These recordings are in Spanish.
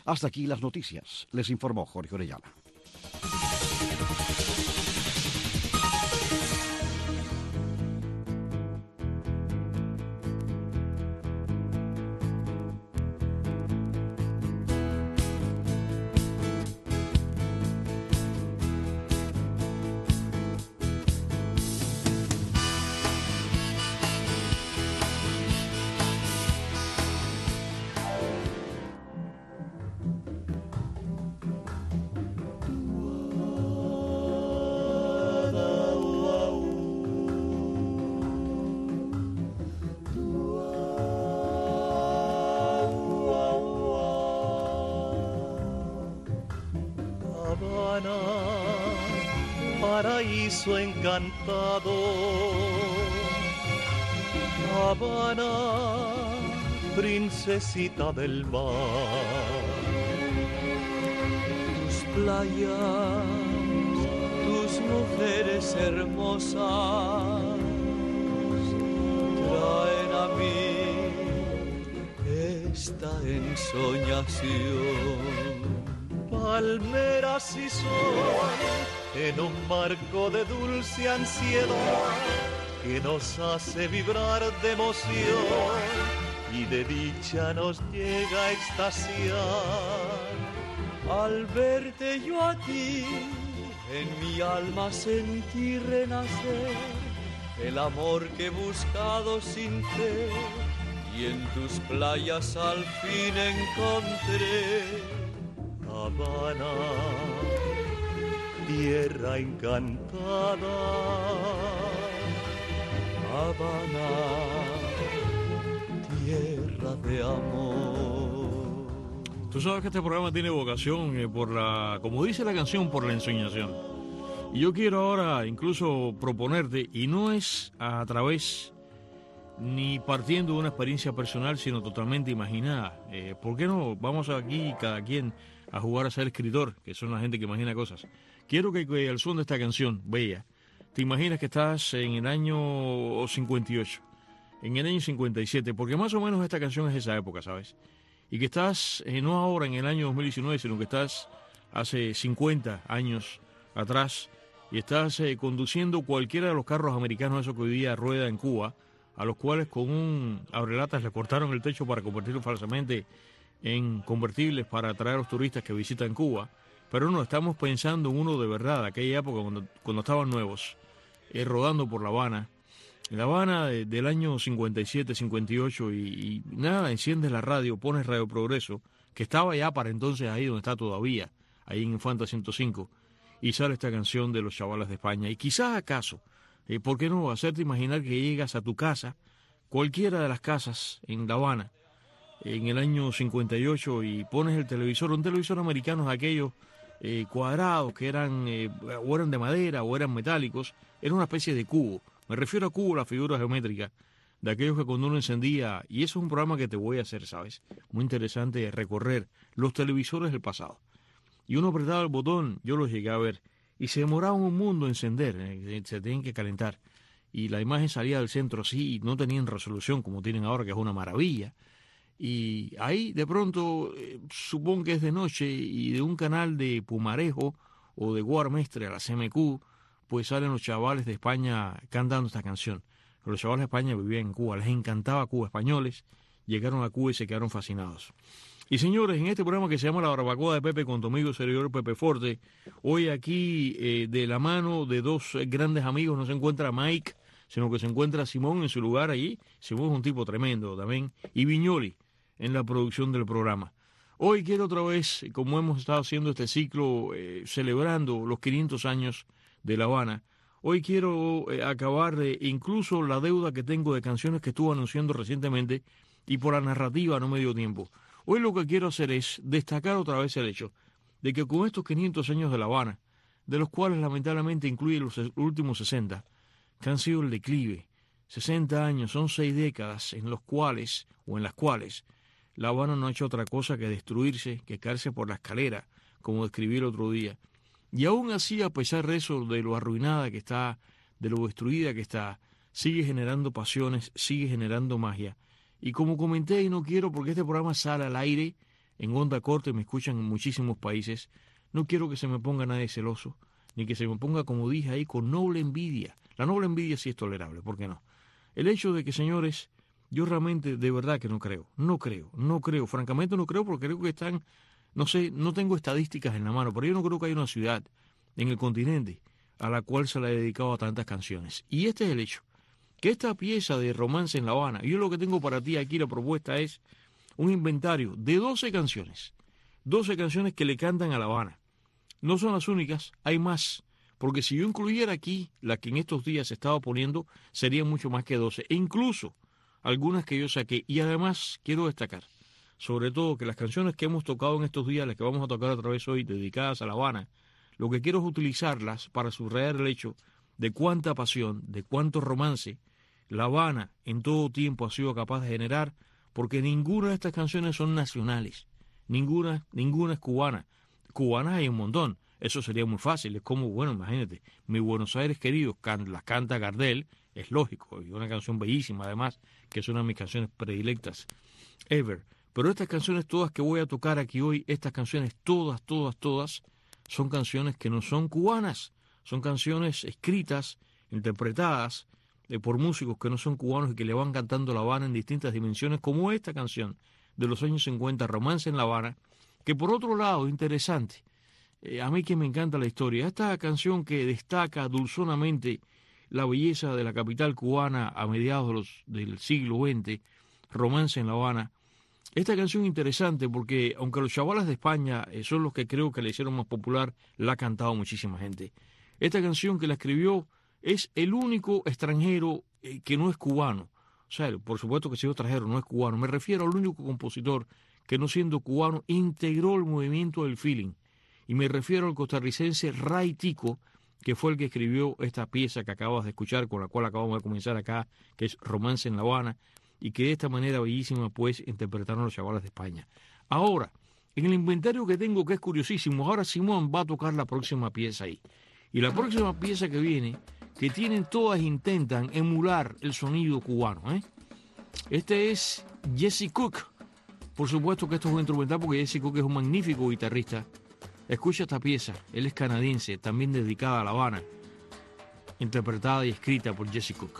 Hasta aquí las noticias. Les informó Jorge Orellana. Paraíso encantado, Habana, princesita del mar. Tus playas, tus mujeres hermosas, traen a mí esta ensoñación. Palmeras y sol en un marco de dulce ansiedad que nos hace vibrar de emoción y de dicha nos llega a extasiar. Al verte yo a ti, en mi alma sentí renacer el amor que he buscado sin fe y en tus playas al fin encontré. Habana, tierra encantada, Habana, tierra de amor. Tú sabes que este programa tiene vocación por la, como dice la canción, por la ensoñación. Y yo quiero ahora incluso proponerte, y no es a través ni partiendo de una experiencia personal, sino totalmente imaginada. ¿Por qué no? Vamos aquí cada quien a jugar a ser escritor, que son la gente que imagina cosas. Quiero que al son de esta canción, bella, te imaginas que estás en el año 58, en el año 57, porque más o menos esta canción es de esa época, ¿sabes? Y que estás, no ahora en el año 2019, sino que estás hace 50 años atrás, y estás conduciendo cualquiera de los carros americanos, esos que hoy día rueda en Cuba, a los cuales con un abrelatas le cortaron el techo para convertirlo falsamente en convertibles para atraer a los turistas que visitan Cuba. Pero no, estamos pensando en uno de verdad, aquella época cuando estaban nuevos, rodando por La Habana. En La Habana del año 57, 58 y nada, enciendes la radio, pones Radio Progreso, que estaba ya para entonces ahí donde está todavía, ahí en Infanta 105, y sale esta canción de los Chavales de España. Y quizás acaso, ¿por qué no hacerte imaginar que llegas a tu casa, cualquiera de las casas en La Habana, en el año 58 y pones el televisor, un televisor americano de aquellos cuadrados que eran o eran de madera o eran metálicos, era una especie de cubo. Me refiero a cubo, la figura geométrica de aquellos que cuando uno encendía, y eso es un programa que te voy a hacer, ¿sabes? Muy interesante recorrer los televisores del pasado. Y uno apretaba el botón, yo los llegué a ver, y se demoraba un mundo en encender, se tenían que calentar. Y la imagen salía del centro así, y no tenían resolución como tienen ahora, que es una maravilla. Y ahí de pronto, supongo que es de noche, y de un canal de Pumarejo o de Guarmestre a la CMQ, pues salen los chavales de España cantando esta canción. Los chavales de España vivían en Cuba, les encantaba Cuba, españoles, llegaron a Cuba y se quedaron fascinados. Y señores, en este programa que se llama La Barbacoa de Pepe con tu amigo servidor Pepe Forte, hoy aquí de la mano de dos grandes amigos no se encuentra Mike, sino que se encuentra Simón en su lugar allí. Simón es un tipo tremendo también, y Viñoli en la producción del programa. Hoy quiero otra vez, como hemos estado haciendo este ciclo, celebrando los 500 años de La Habana, hoy quiero acabar incluso la deuda que tengo de canciones que estuve anunciando recientemente y por la narrativa no me dio tiempo. Hoy lo que quiero hacer es destacar otra vez el hecho de que con estos 500 años de La Habana, de los cuales lamentablemente incluye los últimos 60, que han sido el declive, 60 años, son 6 décadas en los cuales, o en las cuales, La Habana no ha hecho otra cosa que destruirse, que caerse por la escalera, como describí el otro día. Y aún así, a pesar de eso, de lo arruinada que está, de lo destruida que está, sigue generando pasiones, sigue generando magia. Y como comenté, y no quiero porque este programa sale al aire en onda corta, me escuchan en muchísimos países. No quiero que se me ponga nadie celoso, ni que se me ponga, como dije ahí, con noble envidia. La noble envidia sí es tolerable, ¿por qué no? El hecho de que, señores, yo realmente, de verdad que no creo, francamente no creo, porque creo que están, no sé, no tengo estadísticas en la mano, pero yo no creo que haya una ciudad en el continente a la cual se le ha dedicado a tantas canciones. Y este es el hecho, que esta pieza de Romance en La Habana, yo lo que tengo para ti aquí, la propuesta es un inventario de 12 canciones que le cantan a La Habana. No son las únicas, hay más, porque si yo incluyera aquí la que en estos días se estaba poniendo, serían mucho más que 12, e incluso algunas que yo saqué. Y además quiero destacar, sobre todo, que las canciones que hemos tocado en estos días, las que vamos a tocar otra vez hoy, dedicadas a La Habana, lo que quiero es utilizarlas para subrayar el hecho de cuánta pasión, de cuánto romance La Habana en todo tiempo ha sido capaz de generar, porque ninguna de estas canciones son nacionales, ninguna es cubana. Cubanas hay un montón, eso sería muy fácil, es como, bueno, imagínate, Mi Buenos Aires querido, las canta Gardel, es lógico, y una canción bellísima además, que es una de mis canciones predilectas ever. Pero estas canciones todas que voy a tocar aquí hoy, estas canciones todas, son canciones que no son cubanas, son canciones escritas, interpretadas por músicos que no son cubanos y que le van cantando La Habana en distintas dimensiones, como esta canción de los años 50, Romance en La Habana, que por otro lado, interesante, a mí que me encanta la historia, esta canción que destaca dulzonamente la belleza de la capital cubana a mediados del siglo XX, Romance en La Habana. Esta canción interesante porque, aunque los chavalas de España son los que creo que la hicieron más popular, la ha cantado muchísima gente. Esta canción que la escribió es el único extranjero que no es cubano. O sea, por supuesto que si es extranjero no es cubano. Me refiero al único compositor que, no siendo cubano, integró el movimiento del feeling. Y me refiero al costarricense Ray Tico, que fue el que escribió esta pieza que acabas de escuchar, con la cual acabamos de comenzar acá, que es Romance en La Habana, y que de esta manera bellísima pues interpretaron los chavales de España. Ahora, en el inventario que tengo, que es curiosísimo, ahora Simón va a tocar la próxima pieza ahí. Y la próxima pieza que viene, que tienen todas, intentan emular el sonido cubano, Este es Jesse Cook. Por supuesto que esto es un instrumental porque Jesse Cook es un magnífico guitarrista. Escucha esta pieza, él es canadiense, también dedicada a La Habana, interpretada y escrita por Jesse Cook.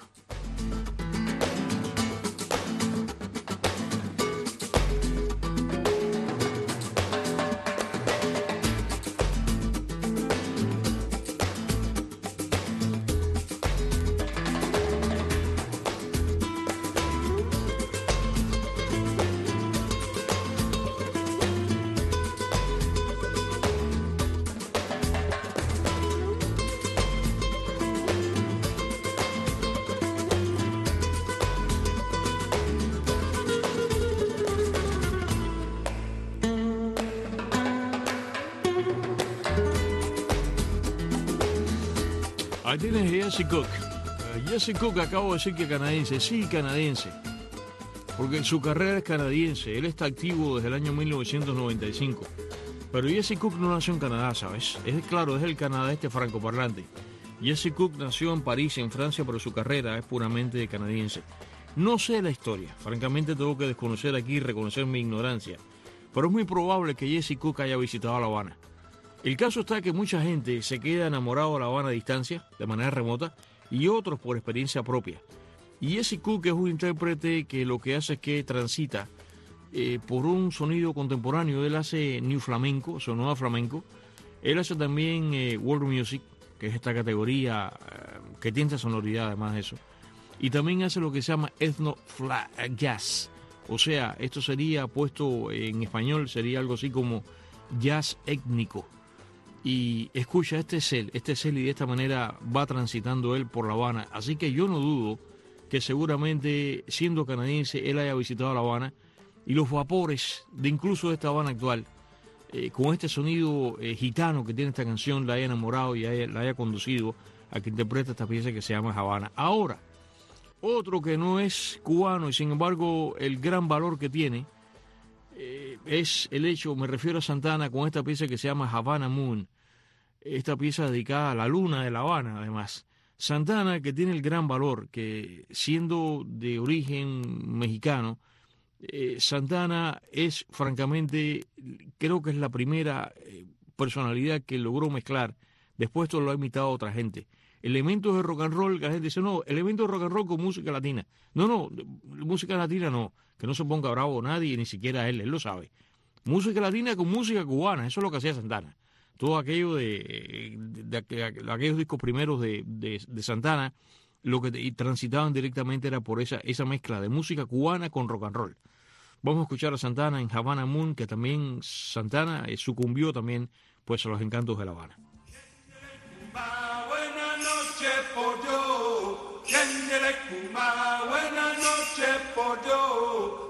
Ahí tienes Jesse Cook. Jesse Cook, acabo de decir que canadiense. Sí, canadiense. Porque su carrera es canadiense. Él está activo desde el año 1995. Pero Jesse Cook no nació en Canadá, ¿sabes? Es claro, es el Canadá francoparlante. Jesse Cook nació en París, en Francia, pero su carrera es puramente canadiense. No sé la historia. Francamente tengo que desconocer aquí y reconocer mi ignorancia. Pero es muy probable que Jesse Cook haya visitado La Habana. El caso está que mucha gente se queda enamorado de La Habana a distancia, de manera remota, y otros por experiencia propia. Y Jesse Cook es un intérprete que lo que hace es que transita por un sonido contemporáneo. Él hace New Flamenco, sonora flamenco. Él hace también World Music, que es esta categoría que tiene esta sonoridad además de eso. Y también hace lo que se llama Ethno Jazz. O sea, esto sería puesto en español, sería algo así como jazz étnico. Y escucha, este es él, y de esta manera va transitando él por La Habana. Así que yo no dudo que seguramente, siendo canadiense, él haya visitado La Habana y los vapores de incluso de esta Habana actual, con este sonido gitano que tiene esta canción, la haya enamorado y la haya conducido a que interprete esta pieza que se llama Habana. Ahora, otro que no es cubano y sin embargo el gran valor que tiene es el hecho, me refiero a Santana con esta pieza que se llama Havana Moon, esta pieza dedicada a la luna de La Habana además. Santana, que tiene el gran valor que, siendo de origen mexicano, Santana es, francamente, creo que es la primera personalidad que logró mezclar. Después esto lo ha imitado otra gente. Elementos de rock and roll, que la gente dice, no, elementos de rock and roll con música latina. No, música latina no, que no se ponga bravo nadie, ni siquiera él lo sabe. Música latina con música cubana, eso es lo que hacía Santana. Todo aquello de aquellos discos primeros de Santana, lo que transitaban directamente era por esa mezcla de música cubana con rock and roll. Vamos a escuchar a Santana en Havana Moon, que también Santana sucumbió también pues a los encantos de La Habana. Buenas noches por yo, buenas noches por yo.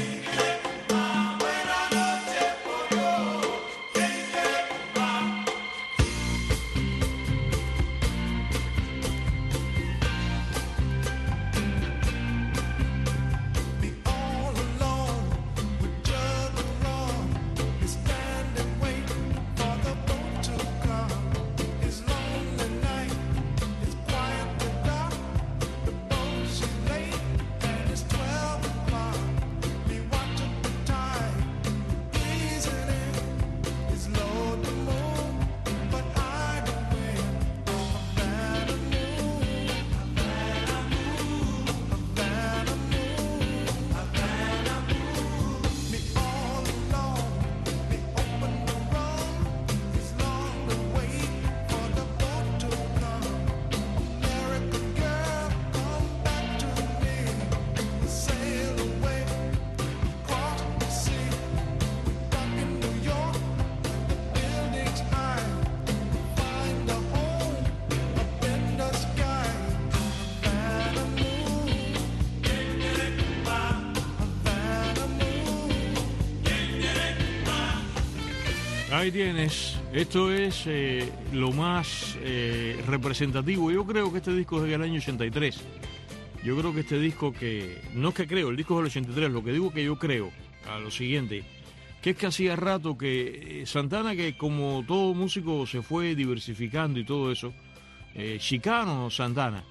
Ahí tienes, esto es lo más representativo. Yo creo que este disco es del año 83. Yo creo que este disco no es que creo, el disco es del 83, lo que digo que yo creo, a lo siguiente, que es que hacía rato que Santana, que como todo músico se fue diversificando y todo eso, Chicano Santana,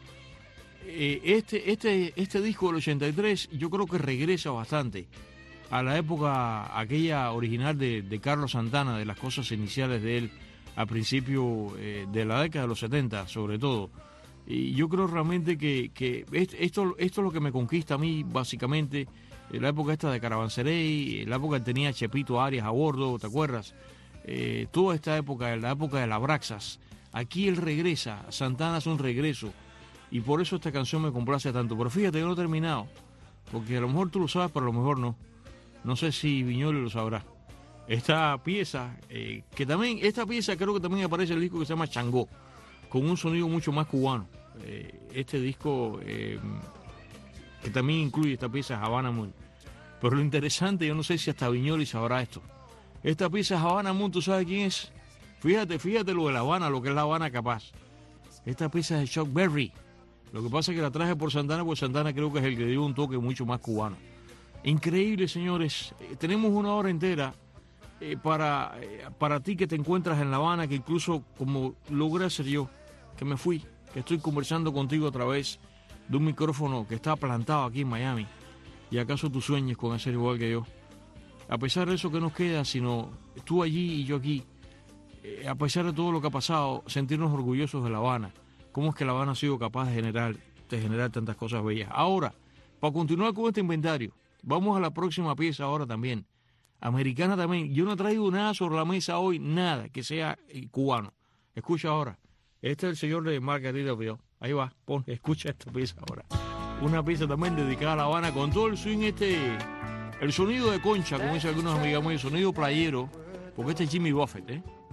este disco del 83 yo creo que regresa bastante a la época aquella original de Carlos Santana, de las cosas iniciales de él a principio de la década de los 70 sobre todo. Y yo creo realmente que esto es lo que me conquista a mí básicamente, la época esta de Caravanserai, la época que tenía Chepito Arias a bordo, ¿te acuerdas? Toda esta época, la época de la Braxas, aquí él regresa, Santana hace un regreso y por eso esta canción me complace tanto. Pero fíjate, yo no he terminado, porque a lo mejor tú lo sabes, pero a lo mejor no. No sé si Viñoles lo sabrá. Esta pieza, esta pieza creo que también aparece en el disco que se llama Changó, con un sonido mucho más cubano. Este disco que también incluye esta pieza Havana Moon. Pero lo interesante, yo no sé si hasta Viñoles sabrá esto. Esta pieza Havana Moon, ¿tú sabes quién es? Fíjate lo de La Habana, lo que es La Habana capaz. Esta pieza es de Chuck Berry. Lo que pasa es que la traje por Santana, porque Santana creo que es el que dio un toque mucho más cubano. Increíble, señores. Tenemos una hora entera para ti que te encuentras en La Habana, que incluso como logré hacer yo, que me fui, que estoy conversando contigo a través de un micrófono que está plantado aquí en Miami. ¿Y acaso tú sueñes con hacer igual que yo? A pesar de eso, que nos queda, sino tú allí y yo aquí, a pesar de todo lo que ha pasado, sentirnos orgullosos de La Habana. ¿Cómo es que La Habana ha sido capaz de generar tantas cosas bellas? Ahora, para continuar con este inventario, vamos a la próxima pieza ahora también. Americana también. Yo no he traído nada sobre la mesa hoy, nada que sea cubano. Escucha ahora. Este es el señor de Margarita Pio. Ahí va, escucha esta pieza ahora. Una pieza también dedicada a La Habana con todo el swing el sonido de concha, como dicen algunos amigos míos, el sonido playero, porque este es Jimmy Buffett,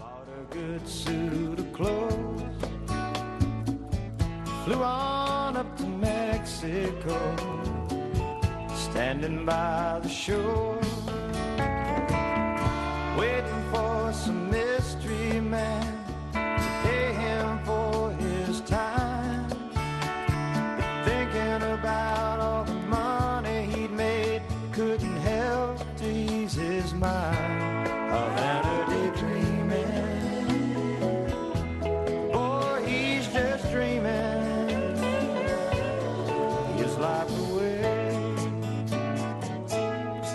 Flew on up to Mexico, standing by the shore, waiting for some mystery man to pay him for his time, thinking about all the money he'd made, couldn't help to ease his mind. Havana daydreaming, boy, he's just dreaming his life away.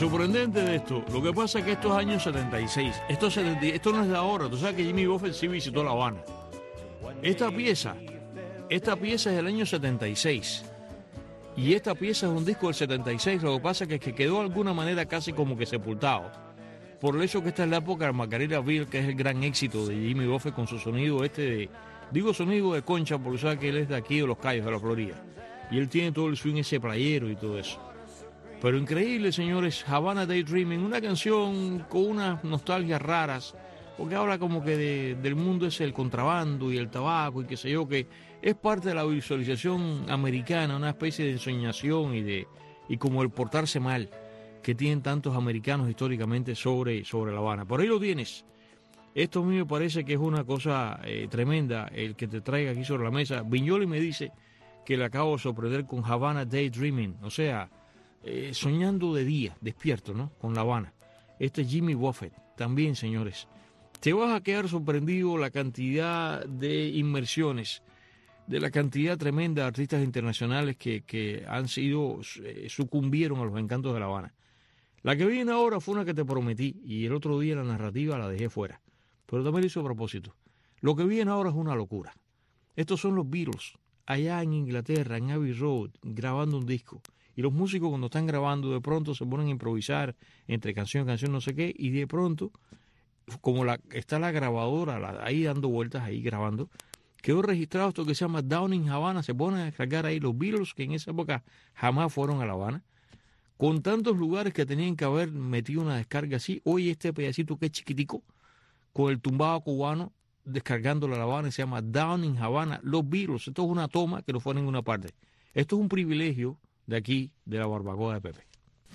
sorprendente de esto, lo que pasa es que estos años 76, esto no es de ahora, tú sabes que Jimmy Buffett sí visitó La Habana. Esta pieza es del año 76. Y esta pieza es un disco del 76, lo que pasa es que quedó de alguna manera casi como que sepultado. Por eso que esta es la época de Margaritaville, que es el gran éxito de Jimmy Buffett con su sonido sonido de concha, porque sabe que él es de aquí, de Los Cayos, de la Florida. Y él tiene todo el swing ese playero y todo eso. Pero increíble, señores, Havana Daydreaming, una canción con unas nostalgias raras, porque habla como que del mundo ese del contrabando y el tabaco y qué sé yo, que es parte de la visualización americana, una especie de ensoñación y como el portarse mal que tienen tantos americanos históricamente sobre La Habana. Por ahí lo tienes. Esto a mí me parece que es una cosa tremenda el que te traiga aquí sobre la mesa. Viñoli me dice que le acabo de sorprender con Havana Daydreaming, o sea, soñando de día, despierto, ¿no? Con La Habana. Este es Jimmy Buffett, también, señores. Te vas a quedar sorprendido la cantidad de inmersiones, de la cantidad tremenda de artistas internacionales que han sido, sucumbieron a los encantos de La Habana. La que viene ahora fue una que te prometí y el otro día la narrativa la dejé fuera, pero también lo hice a propósito. Lo que viene ahora es una locura. Estos son los Beatles, allá en Inglaterra, en Abbey Road, grabando un disco. Y los músicos cuando están grabando de pronto se ponen a improvisar entre canción y canción, no sé qué, y de pronto, como está la grabadora ahí dando vueltas, ahí grabando, quedó registrado esto que se llama Down in Havana. Se ponen a descargar ahí los Beatles, que en esa época jamás fueron a La Habana, con tantos lugares que tenían que haber metido una descarga así. Hoy este pedacito que es chiquitico, con el tumbado cubano, descargándolo a La Habana, se llama Down in Havana, los Beatles. Esto es una toma que no fue en ninguna parte. Esto es un privilegio de aquí, de la barbacoa de Pepe.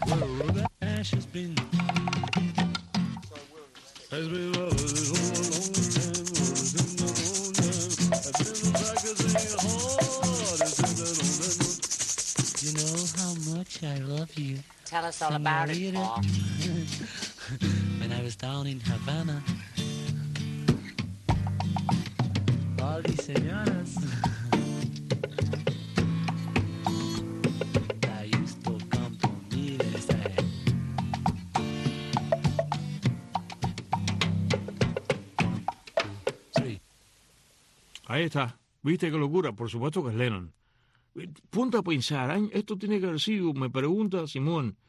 You know how much I love you. Tell us all about it, Paul. When I was down in Havana. All these señoras. I used to come to me and say. Ahí está. ¿Viste qué locura? Por supuesto que es Lennon. Ponte a pensar, esto tiene que haber sido, me pregunta Simón,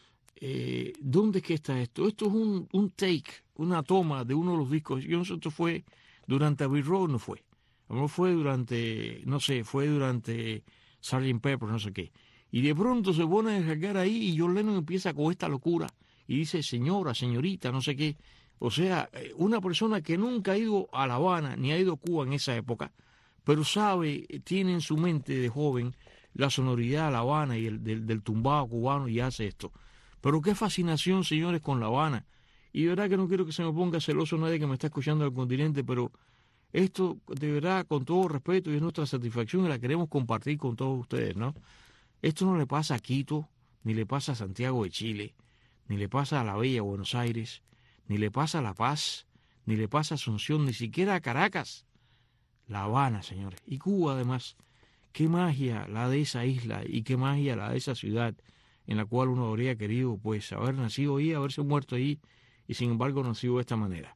¿dónde es que está esto? Esto es un take, una toma de uno de los discos. Yo no sé, esto fue durante Abbey Road, no fue. A lo mejor fue durante, no sé, fue durante Sgt. Pepper, no sé qué. Y de pronto se pone a descargar ahí y John Lennon empieza con esta locura y dice señora, señorita, no sé qué. O sea, una persona que nunca ha ido a La Habana ni ha ido a Cuba en esa época, pero sabe, tiene en su mente de joven la sonoridad de La Habana y del tumbado cubano y hace esto. Pero qué fascinación, señores, con La Habana. Y de verdad que no quiero que se me ponga celoso nadie que me está escuchando del continente, pero esto, de verdad, con todo respeto, y es nuestra satisfacción y la queremos compartir con todos ustedes, ¿no? Esto no le pasa a Quito, ni le pasa a Santiago de Chile, ni le pasa a la bella Buenos Aires, ni le pasa a La Paz, ni le pasa a Asunción, ni siquiera a Caracas. La Habana, señores. Y Cuba, además. Qué magia la de esa isla y qué magia la de esa ciudad en la cual uno habría querido, pues, haber nacido ahí, haberse muerto ahí, y sin embargo nacido de esta manera.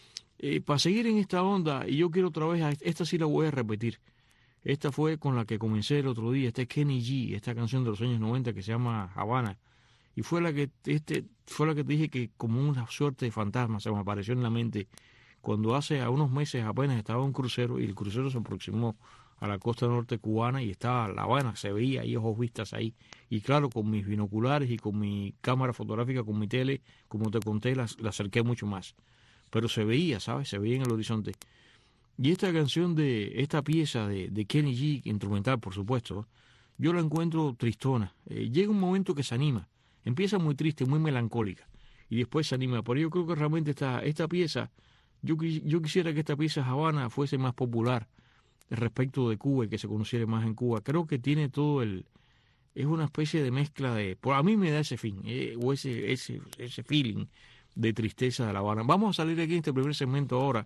Para seguir en esta onda, y yo quiero otra vez, esta sí la voy a repetir. Esta fue con la que comencé el otro día, Kenny G, esta canción de los años 90 que se llama Havana. Y fue la que te dije que como una suerte de fantasma se me apareció en la mente cuando hace a unos meses apenas estaba un crucero y el crucero se aproximó a la costa norte cubana y estaba La Habana, se veía ahí ojos vistas ahí. Y claro, con mis binoculares y con mi cámara fotográfica, con mi tele, como te conté, la acerqué mucho más. Pero se veía, ¿sabes? Se veía en el horizonte. Y esta canción esta pieza de Kenny G, instrumental por supuesto, yo la encuentro tristona. Llega un momento que se anima. Empieza muy triste, muy melancólica. Y después se anima. Pero yo creo que realmente esta pieza, yo quisiera que esta pieza Havana fuese más popular respecto de Cuba y que se conociera más en Cuba. Creo que tiene todo es una especie de mezcla por a mí me da ese fin, o ese feeling de tristeza de La Habana. Vamos a salir aquí en este primer segmento ahora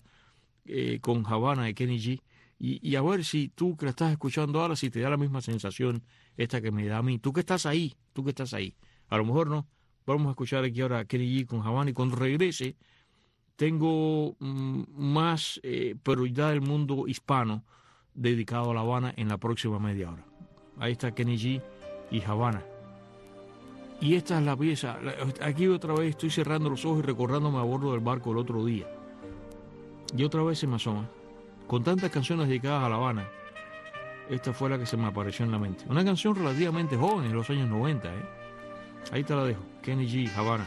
con Havana de Kenny G y a ver si tú que la estás escuchando ahora, si te da la misma sensación esta que me da a mí. Tú que estás ahí, a lo mejor no, Vamos a escuchar aquí ahora a Kenny G con Havana, y cuando regrese tengo más prioridad del mundo hispano dedicado a La Habana en la próxima media hora. Ahí está Kenny G y Havana. Y esta es la pieza. Aquí otra vez estoy cerrando los ojos y recordándome a bordo del barco el otro día. Y otra vez se me asoma. Con tantas canciones dedicadas a La Habana, esta fue la que se me apareció en la mente. Una canción relativamente joven, en los años 90. Ahí te la dejo. Kenny G, Havana.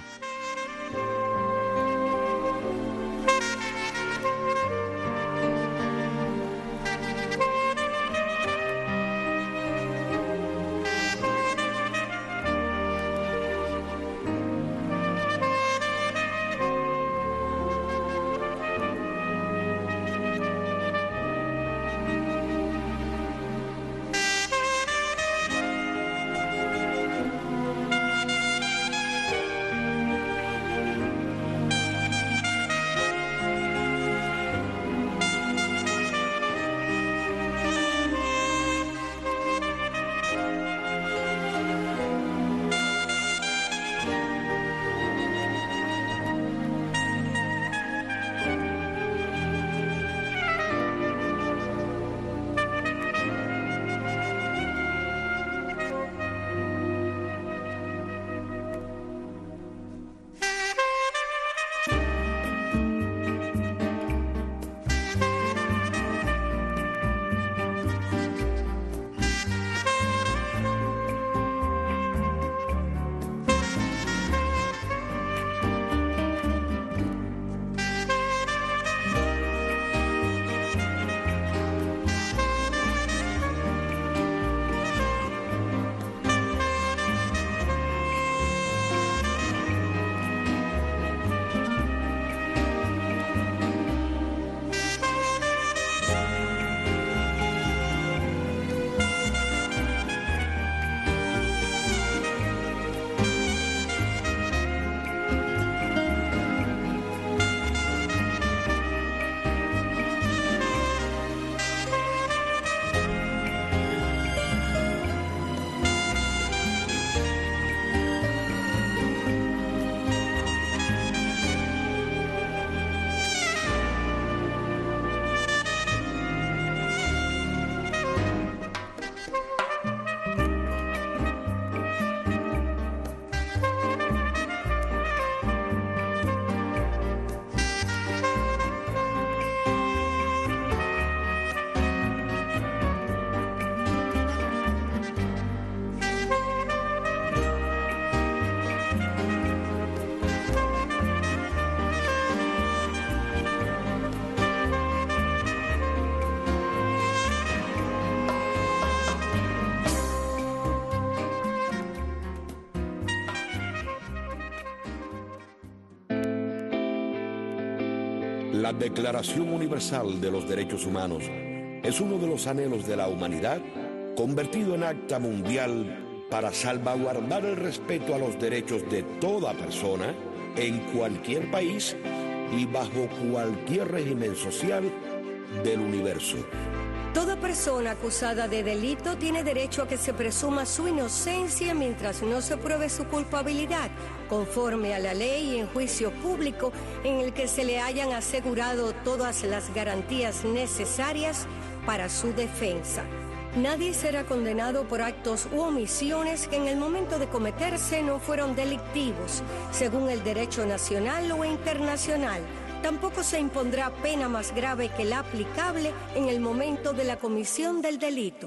La Declaración Universal de los Derechos Humanos es uno de los anhelos de la humanidad convertido en acta mundial para salvaguardar el respeto a los derechos de toda persona en cualquier país y bajo cualquier régimen social del universo. Toda persona acusada de delito tiene derecho a que se presuma su inocencia mientras no se pruebe su culpabilidad, conforme a la ley y en juicio público en el que se le hayan asegurado todas las garantías necesarias para su defensa. Nadie será condenado por actos u omisiones que en el momento de cometerse no fueron delictivos, según el derecho nacional o internacional. Tampoco se impondrá pena más grave que la aplicable en el momento de la comisión del delito.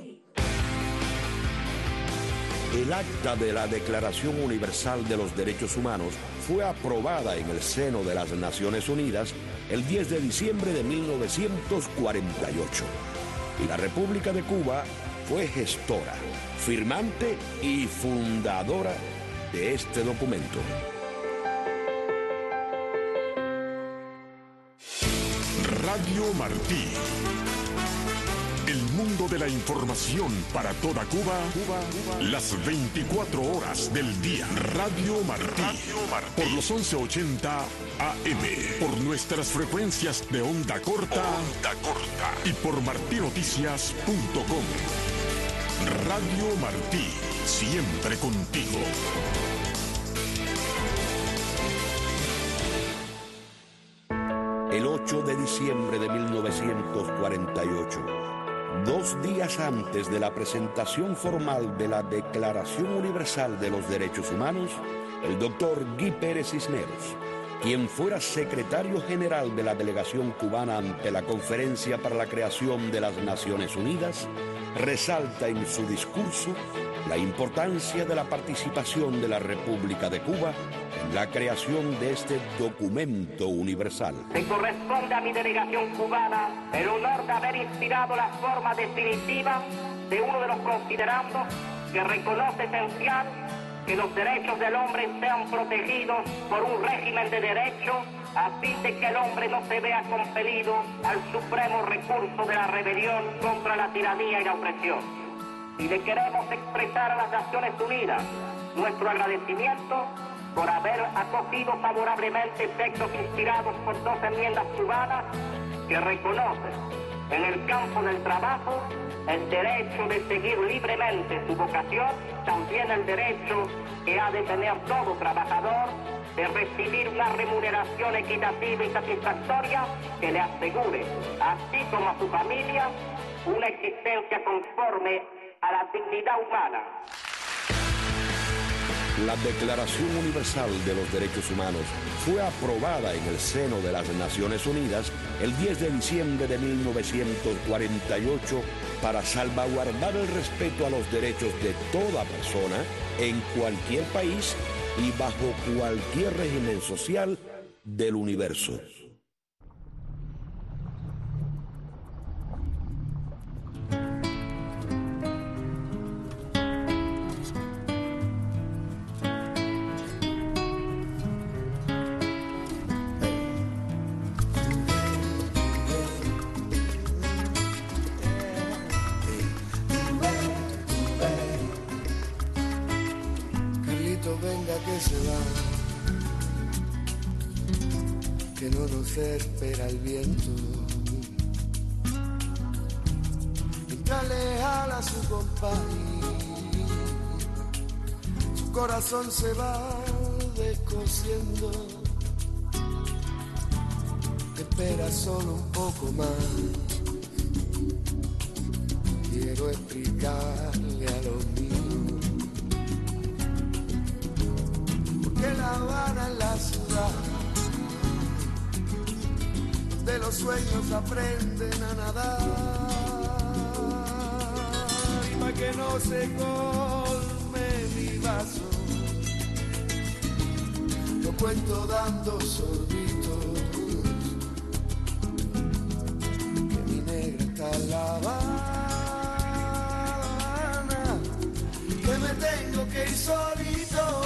El acta de la Declaración Universal de los Derechos Humanos fue aprobada en el seno de las Naciones Unidas el 10 de diciembre de 1948. Y la República de Cuba fue gestora, firmante y fundadora de este documento. Radio Martí. El mundo de la información para toda Cuba, las 24 horas del día. Radio Martí. Por los 1180 AM. Por nuestras frecuencias de onda corta. Y por martinoticias.com. Radio Martí. Siempre contigo. el 8 de diciembre de 1948. 2 días antes de la presentación formal de la Declaración Universal de los Derechos Humanos, el doctor Guy Pérez Cisneros, quien fuera secretario general de la delegación cubana ante la Conferencia para la Creación de las Naciones Unidas, resalta en su discurso la importancia de la participación de la República de Cuba en la creación de este documento universal. Le corresponde a mi delegación cubana el honor de haber inspirado la forma definitiva de uno de los considerandos que reconoce esencial que los derechos del hombre sean protegidos por un régimen de derecho a fin de que el hombre no se vea compelido al supremo recurso de la rebelión contra la tiranía y la opresión. Y le queremos expresar a las Naciones Unidas nuestro agradecimiento por haber acogido favorablemente textos inspirados por 2 enmiendas cubanas que reconocen en el campo del trabajo el derecho de seguir libremente su vocación, también el derecho que ha de tener todo trabajador de recibir una remuneración equitativa y satisfactoria que le asegure, así como a su familia, una existencia conforme a la dignidad humana. La Declaración Universal de los Derechos Humanos fue aprobada en el seno de las Naciones Unidas el 10 de diciembre de 1948 para salvaguardar el respeto a los derechos de toda persona en cualquier país y bajo cualquier régimen social del universo. Que no nos espera el viento, mientras le jala su compás, su corazón se va descosiendo, te espera solo un poco más. Quiero explicarle a los míos porque La Habana es la ciudad de los sueños aprenden a nadar, y para que no se colme mi vaso, lo cuento dando sorbitos, que mi negra está en La Habana, que me tengo que ir solito.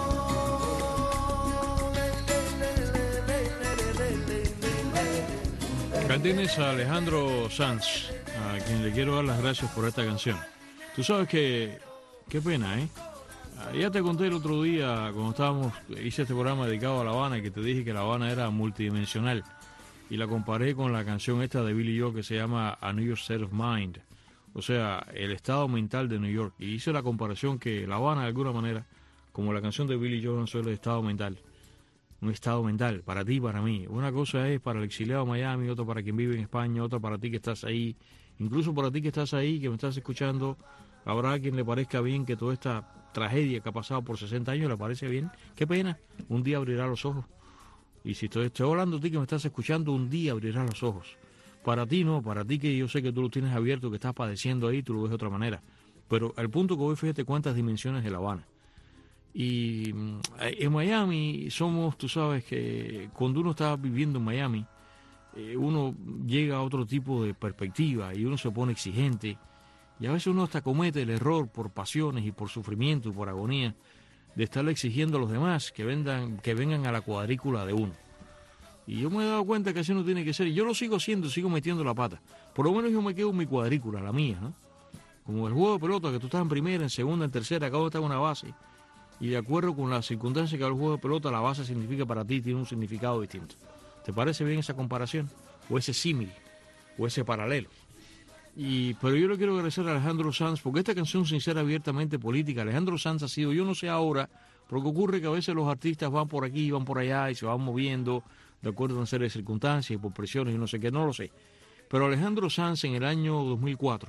Tienes a Alejandro Sanz, a quien le quiero dar las gracias por esta canción. Tú sabes que, qué pena, ¿eh? Ya te conté el otro día, cuando hice este programa dedicado a La Habana, que te dije que La Habana era multidimensional, y la comparé con la canción esta de Billy Joel que se llama A New York State of Mind, o sea, el estado mental de New York, y hice la comparación que La Habana de alguna manera, como la canción de Billy Joel, no solo el estado mental, un estado mental, para ti y para mí. Una cosa es para el exiliado de Miami, otra para quien vive en España, otra para ti que estás ahí, incluso para ti que estás ahí, que me estás escuchando. Habrá a quien le parezca bien que toda esta tragedia que ha pasado por 60 años le parece bien. Qué pena, un día abrirá los ojos. Y si estoy hablando a ti que me estás escuchando, un día abrirás los ojos. Para ti no, para ti que yo sé que tú lo tienes abierto, que estás padeciendo ahí, tú lo ves de otra manera. Pero al punto que voy, fíjate cuántas dimensiones de La Habana. Y en Miami somos, tú sabes que cuando uno está viviendo en Miami, uno llega a otro tipo de perspectiva y uno se pone exigente. Y a veces uno hasta comete el error por pasiones y por sufrimiento y por agonía de estarle exigiendo a los demás que vengan a la cuadrícula de uno. Y yo me he dado cuenta que así no tiene que ser. Y yo lo sigo haciendo, sigo metiendo la pata. Por lo menos yo me quedo en mi cuadrícula, la mía, ¿no? Como el juego de pelota, que tú estás en primera, en segunda, en tercera, acá está una base. Y de acuerdo con las circunstancias que hay el juego de pelota, la base significa para ti, tiene un significado distinto. ¿Te parece bien esa comparación? O ese símil, o ese paralelo. Pero yo le quiero agradecer a Alejandro Sanz, porque esta canción sincera, abiertamente política. Alejandro Sanz ha sido, yo no sé ahora, porque ocurre que a veces los artistas van por aquí, van por allá y se van moviendo, de acuerdo a una serie de circunstancias y por presiones y no sé qué, no lo sé. Pero Alejandro Sanz en el año 2004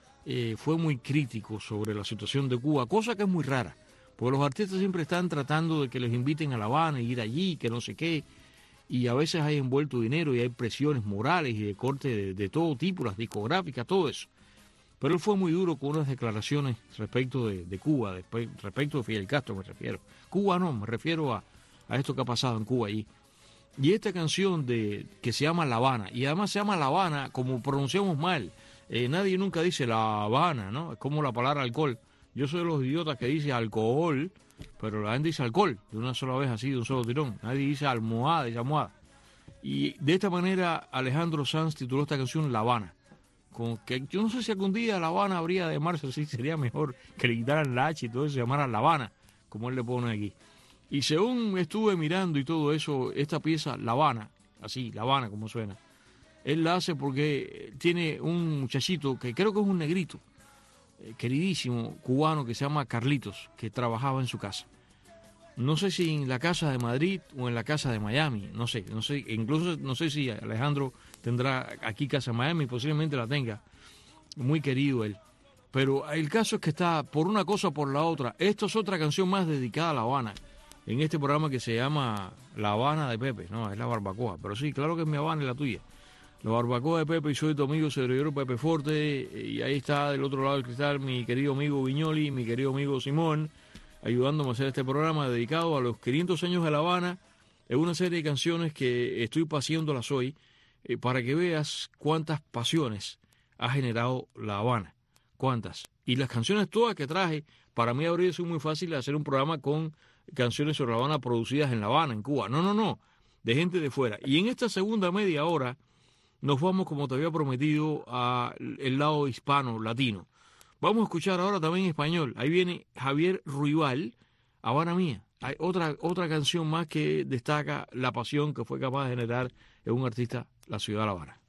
fue muy crítico sobre la situación de Cuba, cosa que es muy rara, porque los artistas siempre están tratando de que les inviten a La Habana, ir allí, que no sé qué, y a veces hay envuelto dinero y hay presiones morales y de corte de todo tipo, las discográficas, todo eso. Pero él fue muy duro con unas declaraciones respecto de Cuba, respecto de Fidel Castro me refiero. Cuba no, me refiero a esto que ha pasado en Cuba allí. Y esta canción que se llama La Habana, y además se llama La Habana como pronunciamos mal. Nadie nunca dice La Habana, ¿no? Es como la palabra alcohol. Yo soy de los idiotas que dice alcohol, pero la gente dice alcohol, de una sola vez así, de un solo tirón. Nadie dice almohada, dice almohada. Y de esta manera Alejandro Sanz tituló esta canción La Habana. Con que yo no sé si algún día La Habana habría de llamarse así, sería mejor que le quitaran la H y todo eso, se llamara La Habana, como él le pone aquí. Y según estuve mirando y todo eso, esta pieza, La Habana, así, La Habana como suena, él la hace porque tiene un muchachito que creo que es un negrito, queridísimo, cubano, que se llama Carlitos, que trabajaba en su casa. No sé si en la casa de Madrid o en la casa de Miami, no sé, incluso no sé si Alejandro tendrá aquí casa en Miami, posiblemente la tenga, muy querido él. Pero el caso es que está por una cosa o por la otra. Esto es otra canción más dedicada a La Habana, en este programa que se llama La Habana de Pepe, no, es la barbacoa, pero sí, claro que es mi Habana y la tuya. La barbacoa de Pepe, y soy tu amigo servidor Pepe Forte, y ahí está del otro lado del cristal mi querido amigo Viñoli, mi querido amigo Simón, ayudándome a hacer este programa dedicado a los 500 años de La Habana. Es una serie de canciones que estoy paseándolas hoy para que veas cuántas pasiones ha generado La Habana, cuántas. Y las canciones todas que traje, para mí habría sido muy fácil hacer un programa con canciones sobre La Habana producidas en La Habana, en Cuba. No, de gente de fuera. Y en esta segunda media hora nos vamos, como te había prometido, al lado hispano, latino. Vamos a escuchar ahora también en español. Ahí viene Javier Ruibal, Habana Mía. Hay otra canción más que destaca la pasión que fue capaz de generar en un artista la ciudad de La Habana.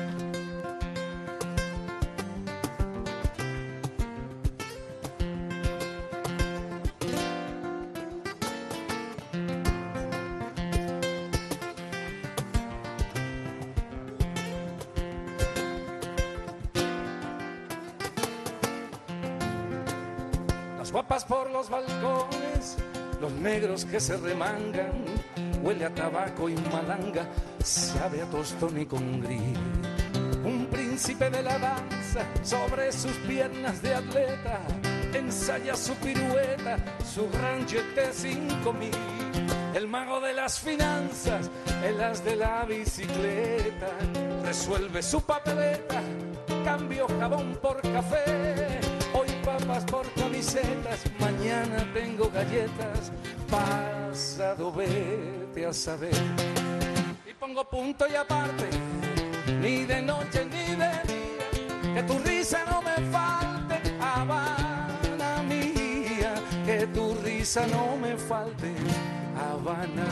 Guapas por los balcones, los negros que se remangan, huele a tabaco y malanga, sabe a tostón y con gris. Un príncipe de la danza sobre sus piernas de atleta, ensaya su pirueta, su ranchete 5000. El mago de las finanzas, el as de la bicicleta, resuelve su papeleta, cambio jabón por café. Hoy papas por camisetas, mañana tengo galletas, pasado vete a saber. Y pongo punto y aparte, ni de noche ni de día, que tu risa no me falte, Habana mía, que tu risa no me falte, Habana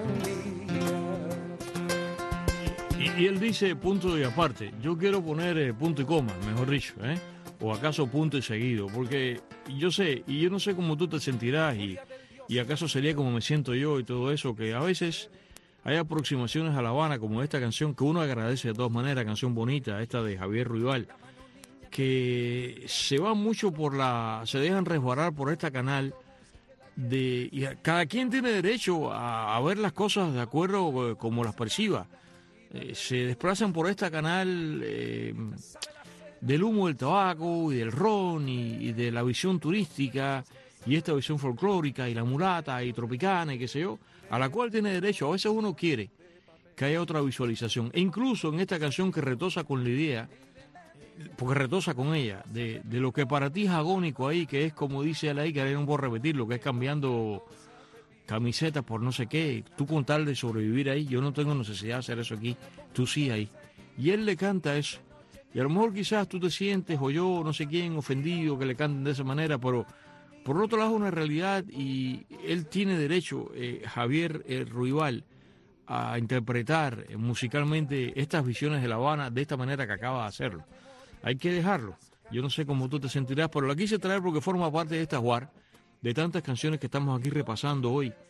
mía. Y él dice punto y aparte, yo quiero poner punto y coma, mejor dicho, o acaso punto y seguido, porque yo sé, y yo no sé cómo tú te sentirás, y acaso sería como me siento yo y todo eso, que a veces hay aproximaciones a La Habana como esta canción, que uno agradece de todas maneras, canción bonita, esta de Javier Ruibal, que se va mucho se dejan resbalar por esta canal, y cada quien tiene derecho a ver las cosas de acuerdo como las perciba. Se desplazan por esta canal del humo del tabaco y del ron y de la visión turística y esta visión folclórica y la mulata y tropicana y qué sé yo, a la cual tiene derecho. A veces uno quiere que haya otra visualización, e incluso en esta canción que retosa con la idea, porque retosa con ella, de lo que para ti es agónico ahí, que es como dice él ahí, que ahora no puedo repetir, lo que es cambiando camisetas por no sé qué, tú con tal de sobrevivir ahí, yo no tengo necesidad de hacer eso aquí, tú sí ahí. Y él le canta eso. Y a lo mejor quizás tú te sientes, o yo, no sé quién, ofendido que le canten de esa manera, pero por otro lado es una realidad y él tiene derecho, Javier Ruibal, a interpretar musicalmente estas visiones de La Habana de esta manera que acaba de hacerlo. Hay que dejarlo. Yo no sé cómo tú te sentirás, pero la quise traer porque forma parte de esta jugar de tantas canciones que estamos aquí repasando hoy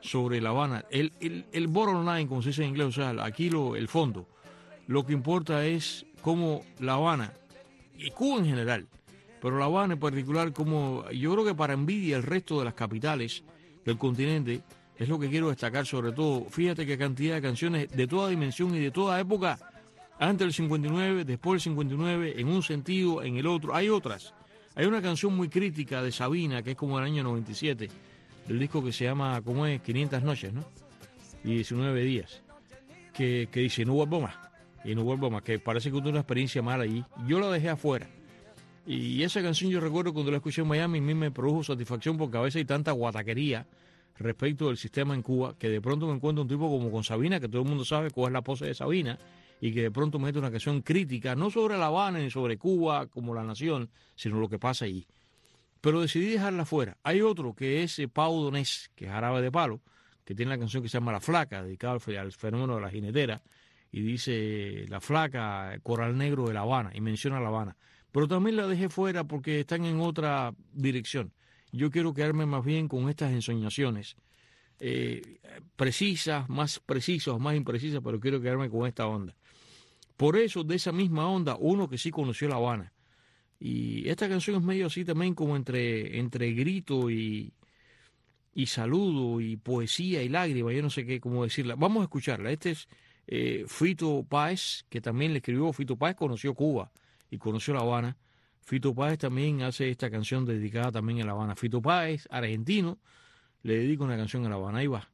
sobre La Habana. El bottom line, como se dice en inglés, o sea, aquí el fondo, lo que importa es cómo La Habana, y Cuba en general, pero La Habana en particular, como yo creo que para envidia el resto de las capitales del continente, es lo que quiero destacar sobre todo. Fíjate qué cantidad de canciones de toda dimensión y de toda época, antes del 59, después del 59, en un sentido, en el otro. Hay otras. Hay una canción muy crítica de Sabina, que es como del año 97, del disco que se llama, ¿cómo es? 500 noches, ¿no? Y 19 días, que dice, no vuelvo más, y no vuelvo más, que parece que tuve una experiencia mala allí. Yo la dejé afuera. Y esa canción yo recuerdo cuando la escuché en Miami, a mí me produjo satisfacción porque a veces hay tanta guataquería respecto del sistema en Cuba, que de pronto me encuentro un tipo como con Sabina, que todo el mundo sabe cuál es la pose de Sabina, y que de pronto mete una canción crítica, no sobre La Habana ni sobre Cuba como la nación, sino lo que pasa allí. Pero decidí dejarla fuera. Hay otro que es Pau Donés, que es árabe de palo, que tiene la canción que se llama La Flaca, dedicada al fenómeno de la jinetera, y dice La Flaca, Coral Negro de La Habana, y menciona La Habana. Pero también la dejé fuera porque están en otra dirección. Yo quiero quedarme más bien con estas ensoñaciones, precisas, más imprecisas, pero quiero quedarme con esta onda. Por eso, de esa misma onda, uno que sí conoció La Habana. Y esta canción es medio así también como entre grito y saludo y poesía y lágrima, yo no sé qué cómo decirla. Vamos a escucharla. Este es Fito Páez, que también le escribió. Fito Páez conoció Cuba y conoció La Habana. Fito Páez también hace esta canción dedicada también a La Habana. Fito Páez, argentino, le dedica una canción a La Habana. Ahí va.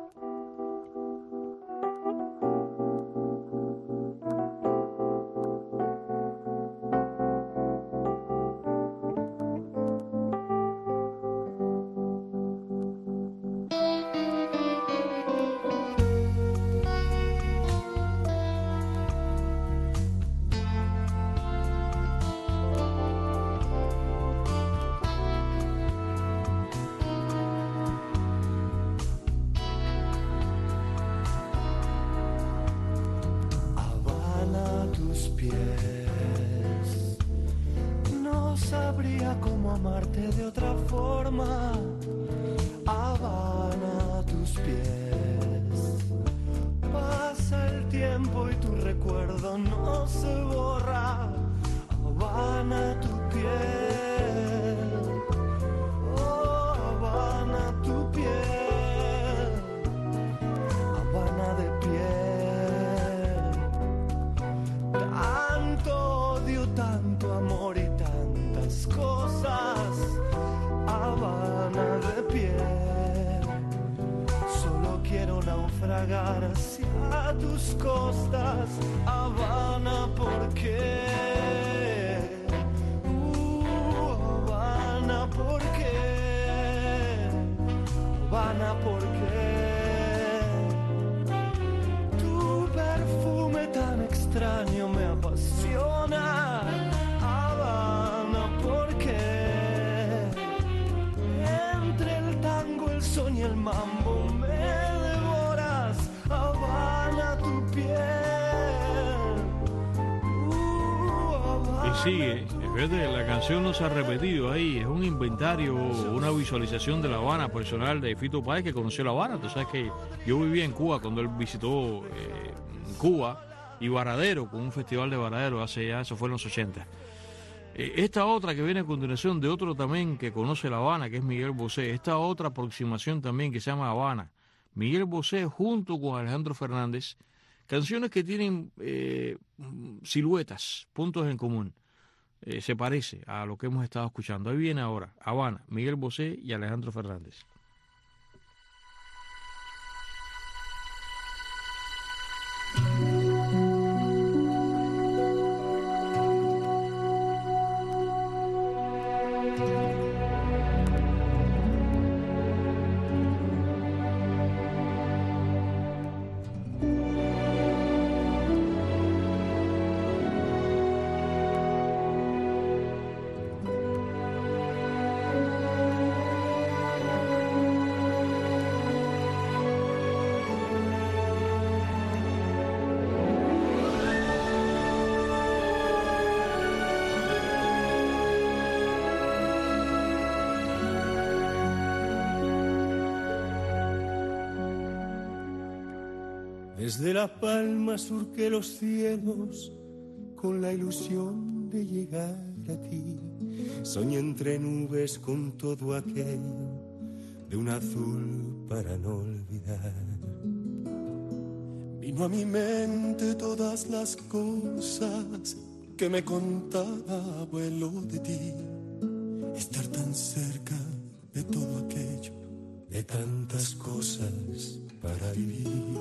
Hacia tus costas, Habana, ¿por qué? Habana, ¿por qué? Habana, ¿por qué? Tu perfume tan extraño me apasiona, Habana, ¿por qué? Entre el tango, el son y el mambo sigue, fíjate, la canción no se ha repetido ahí, es un inventario, una visualización de La Habana personal de Fito Páez, que conoció La Habana. Tú sabes que yo vivía en Cuba cuando él visitó Cuba y Varadero, con un festival de Varadero, eso fue en los 80. Esta otra que viene a continuación de otro también que conoce La Habana, que es Miguel Bosé, esta otra aproximación también que se llama Habana, Miguel Bosé junto con Alejandro Fernández, canciones que tienen siluetas, puntos en común. Se parece a lo que hemos estado escuchando. Ahí viene ahora Habana, Miguel Bosé y Alejandro Fernández. Desde La Palma surqué los cielos con la ilusión de llegar a ti. Soñé entre nubes con todo aquello de un azul para no olvidar. Vino a mi mente todas las cosas que me contaba abuelo de ti. Estar tan cerca de todo aquello, de tantas cosas para vivir.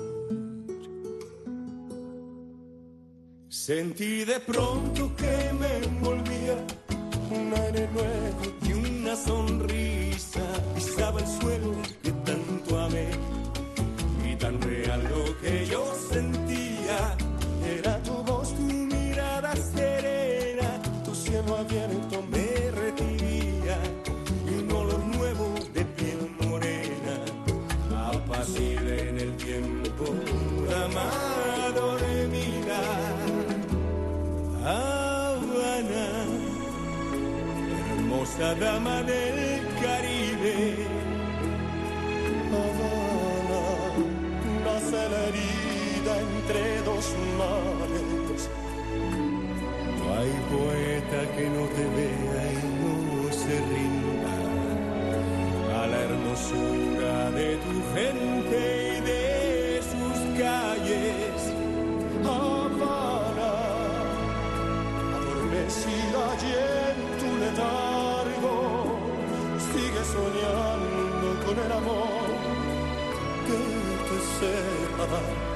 Sentí de pronto que me envolvía un aire nuevo y una sonrisa. Pisaba el suelo que tanto amé y tan real lo que yo sentía. Era tu voz, tu mirada serena, tu cielo abierto me recibía y un olor nuevo de piel morena, apacible en el tiempo, amado de mirar. Habana, hermosa dama del Caribe. Habana, nace la herida entre dos mares. No hay poeta que no te vea y no se rinda a la hermosura de tu gente y de sus calles. Habana, adormecida allí en tu letargo, sigue soñando con el amor que te sepa dar.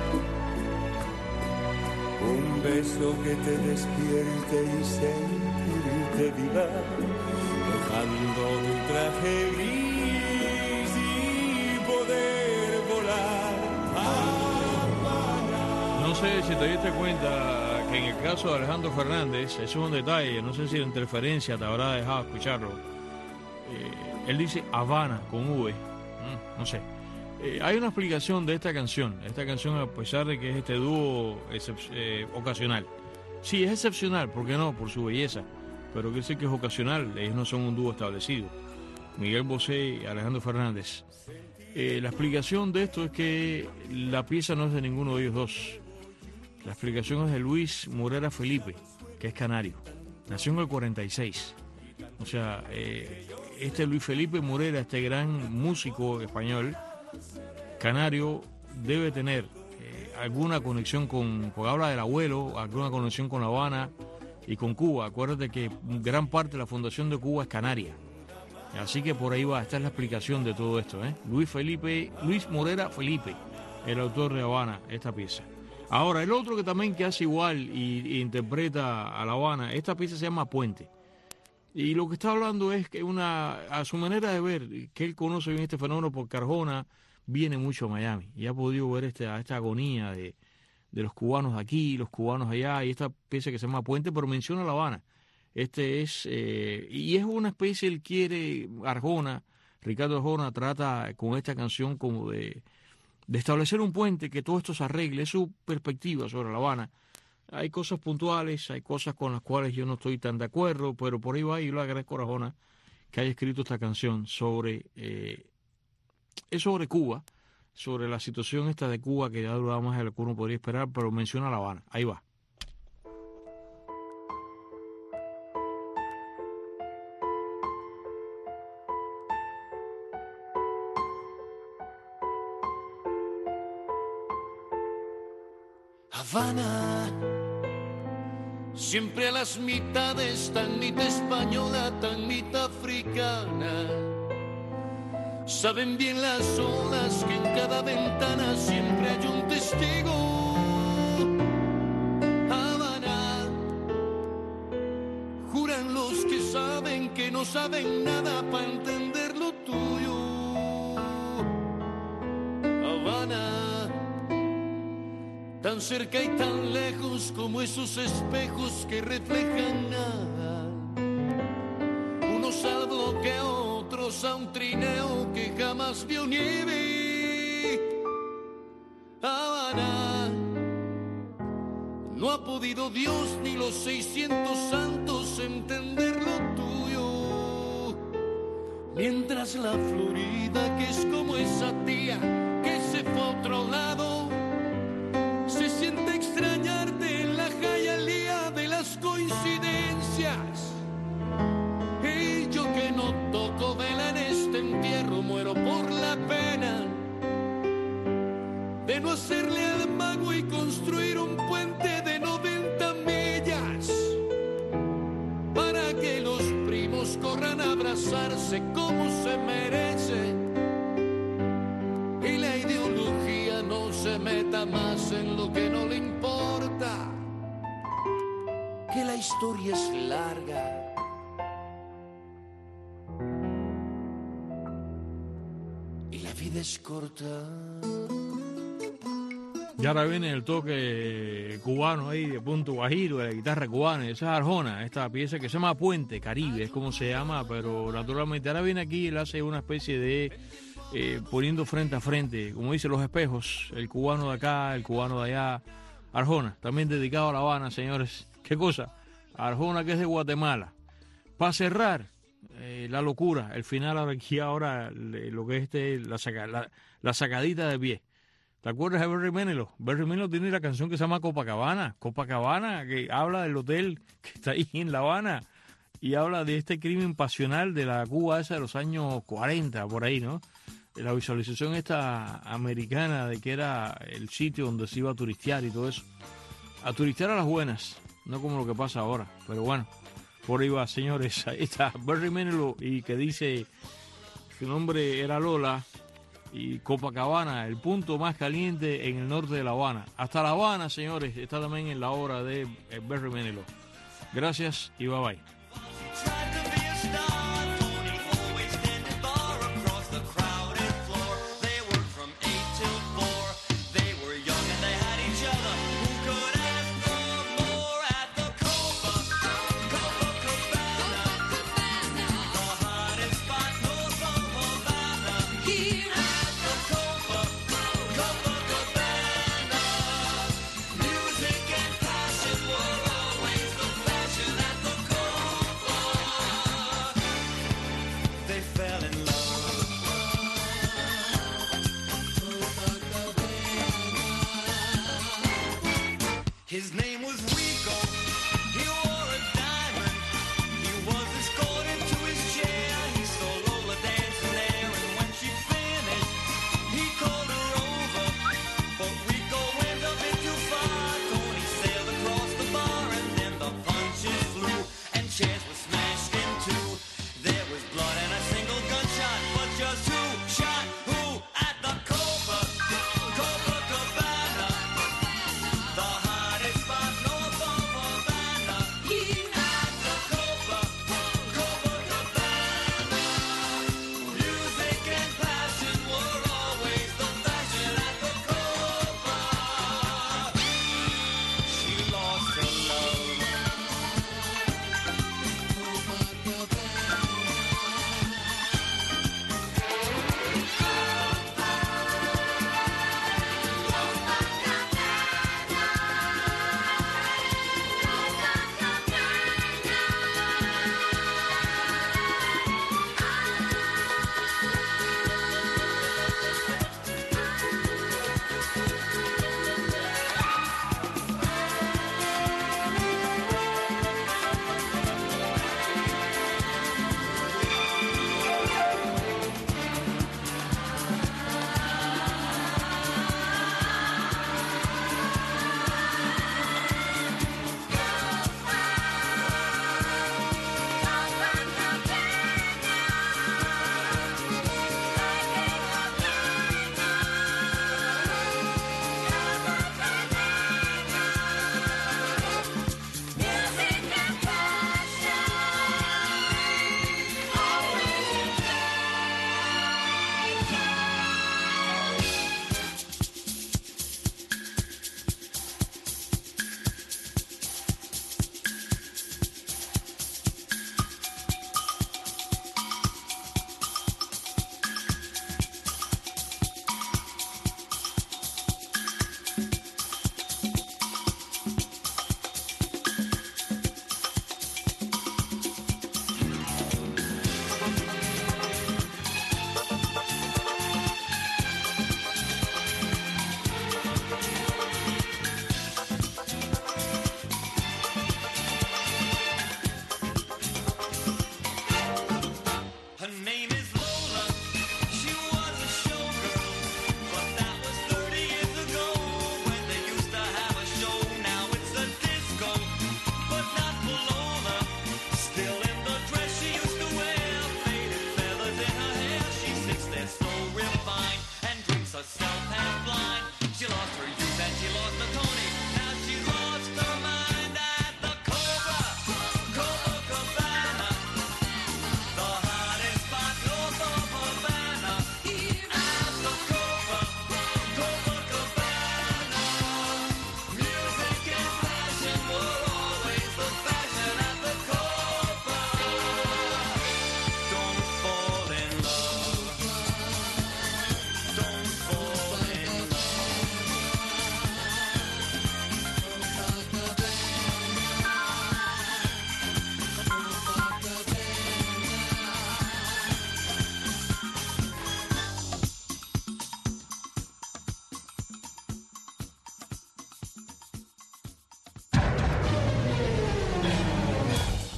Un beso que te despierte y sentirte viva, dejando tu traje gris y poder volar. No sé si te diste cuenta que en el caso de Alejandro Fernández, eso es un detalle, no sé si la interferencia te habrá dejado escucharlo. Él dice Habana con V, no sé. Hay una explicación de esta canción, a pesar de que es este dúo ocasional. Sí, es excepcional, ¿por qué no? Por su belleza, pero quiere decir que es ocasional, ellos no son un dúo establecido. Miguel Bosé y Alejandro Fernández. La explicación de esto es que la pieza no es de ninguno de ellos dos. La explicación es de Luis Morera Felipe, que es canario. Nació en el 46. O sea, este Luis Felipe Morera, este gran músico español, canario, debe tener alguna conexión porque habla del abuelo, alguna conexión con La Habana y con Cuba. Acuérdate que gran parte de la fundación de Cuba es canaria. Así que por ahí va, esta es la explicación de todo esto, Luis Morera Felipe, el autor de Habana, esta pieza. Ahora, el otro que hace igual y interpreta a La Habana, esta pieza se llama Puente. Y lo que está hablando es que a su manera de ver, que él conoce bien este fenómeno porque Arjona viene mucho a Miami y ha podido ver esta agonía de los cubanos de aquí, los cubanos allá, y esta pieza que se llama Puente, pero menciona La Habana. Y es una especie, él quiere, Ricardo Arjona trata con esta canción como de establecer un puente, que todo esto se arregle, es su perspectiva sobre La Habana. Hay cosas puntuales, hay cosas con las cuales yo no estoy tan de acuerdo, pero por ahí va, y yo le agradezco a Arjona que haya escrito esta canción es sobre Cuba, sobre la situación esta de Cuba, que ya duraba más de lo que uno podría esperar, pero menciona La Habana. Ahí va. Habana, siempre a las mitades, tan mitad española, tan mitad africana. Saben bien las olas que en cada ventana siempre hay un testigo. Habana, juran los que saben que no saben nada para entender lo tuyo. Habana, tan cerca y tan lejos como esos espejos que reflejan nada. Unos al bloqueo, otros a un trineo que jamás vio nieve. Habana, no ha podido Dios ni los 600 santos entender lo tuyo. Mientras la Florida, que es como esa tía que se fue a otro lado, de no hacerle al mago y construir un puente de 90 millas para que los primos corran a abrazarse como se merece y la ideología no se meta más en lo que no le importa, que la historia es larga y la vida es corta. Y ahora viene el toque cubano ahí de punto guajiro, de la guitarra cubana, esa es Arjona, esta pieza que se llama Puente Caribe, es como se llama, pero naturalmente ahora viene aquí y él hace una especie de poniendo frente a frente, como dicen los espejos, el cubano de acá, el cubano de allá. Arjona, también dedicado a La Habana, señores. ¿Qué cosa? Arjona, que es de Guatemala. Para cerrar, la locura, el final ahora lo que es la sacadita de pie. ¿Te acuerdas de Barry Manilow? Barry Manilow tiene la canción que se llama Copacabana, que habla del hotel que está ahí en La Habana y habla de este crimen pasional de la Cuba esa de los años 40, por ahí, ¿no? La visualización esta americana de que era el sitio donde se iba a turistear y todo eso. A turistear a las buenas, no como lo que pasa ahora, pero bueno, por ahí va, señores. Ahí está Barry Manilow y que dice, su nombre era Lola, y Copacabana, el punto más caliente en el norte de La Habana. Hasta La Habana, señores, está también en la obra de Barry Manilow. Gracias y bye bye. His name was Rico, he wore a diamond, he was escorted to his chair, he saw Lola dancing there, and when she finished, he called her over, but Rico went a bit too far. Tony sailed across the bar, and then the punches flew, and chairs were smashed in two. There was blood and a single gunshot, but just who shot who at the Copacabana? The hottest spot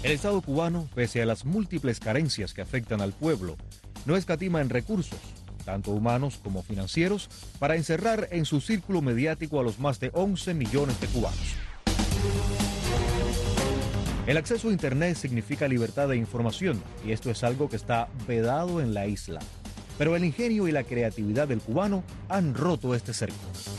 El Estado cubano, pese a las múltiples carencias que afectan al pueblo, no escatima en recursos, tanto humanos como financieros, para encerrar en su círculo mediático a los más de 11 millones de cubanos. El acceso a Internet significa libertad de información, y esto es algo que está vedado en la isla. Pero el ingenio y la creatividad del cubano han roto este cerco.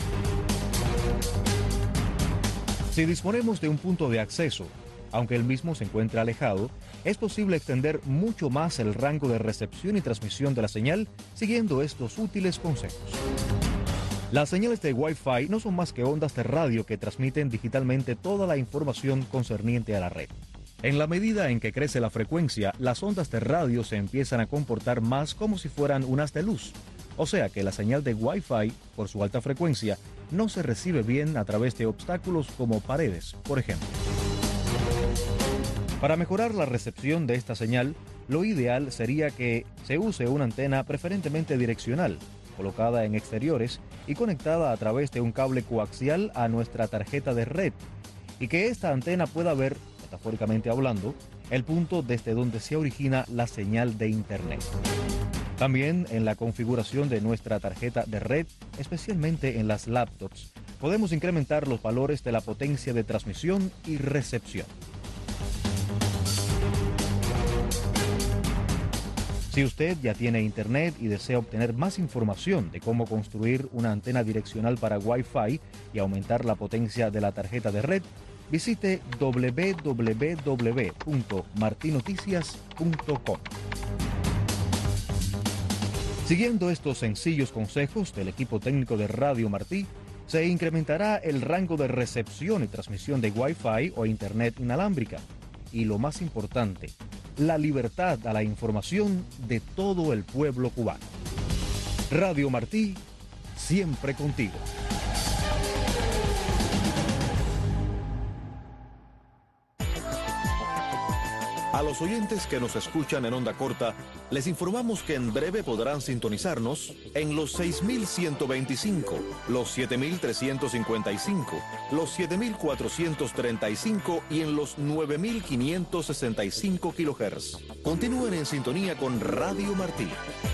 Si disponemos de un punto de acceso, aunque el mismo se encuentre alejado, es posible extender mucho más el rango de recepción y transmisión de la señal siguiendo estos útiles consejos. Las señales de Wi-Fi no son más que ondas de radio que transmiten digitalmente toda la información concerniente a la red. En la medida en que crece la frecuencia, las ondas de radio se empiezan a comportar más como si fueran un haz de luz. O sea que la señal de Wi-Fi, por su alta frecuencia, no se recibe bien a través de obstáculos como paredes, por ejemplo. Para mejorar la recepción de esta señal, lo ideal sería que se use una antena preferentemente direccional, colocada en exteriores y conectada a través de un cable coaxial a nuestra tarjeta de red, y que esta antena pueda ver, metafóricamente hablando, el punto desde donde se origina la señal de Internet. También en la configuración de nuestra tarjeta de red, especialmente en las laptops, podemos incrementar los valores de la potencia de transmisión y recepción. Si usted ya tiene Internet y desea obtener más información de cómo construir una antena direccional para Wi-Fi y aumentar la potencia de la tarjeta de red, visite www.martinoticias.com. Siguiendo estos sencillos consejos del equipo técnico de Radio Martí, se incrementará el rango de recepción y transmisión de Wi-Fi o Internet inalámbrica. Y lo más importante, la libertad a la información de todo el pueblo cubano. Radio Martí, siempre contigo. A los oyentes que nos escuchan en onda corta, les informamos que en breve podrán sintonizarnos en los 6.125, los 7.355, los 7.435 y en los 9.565 kHz. Continúen en sintonía con Radio Martí.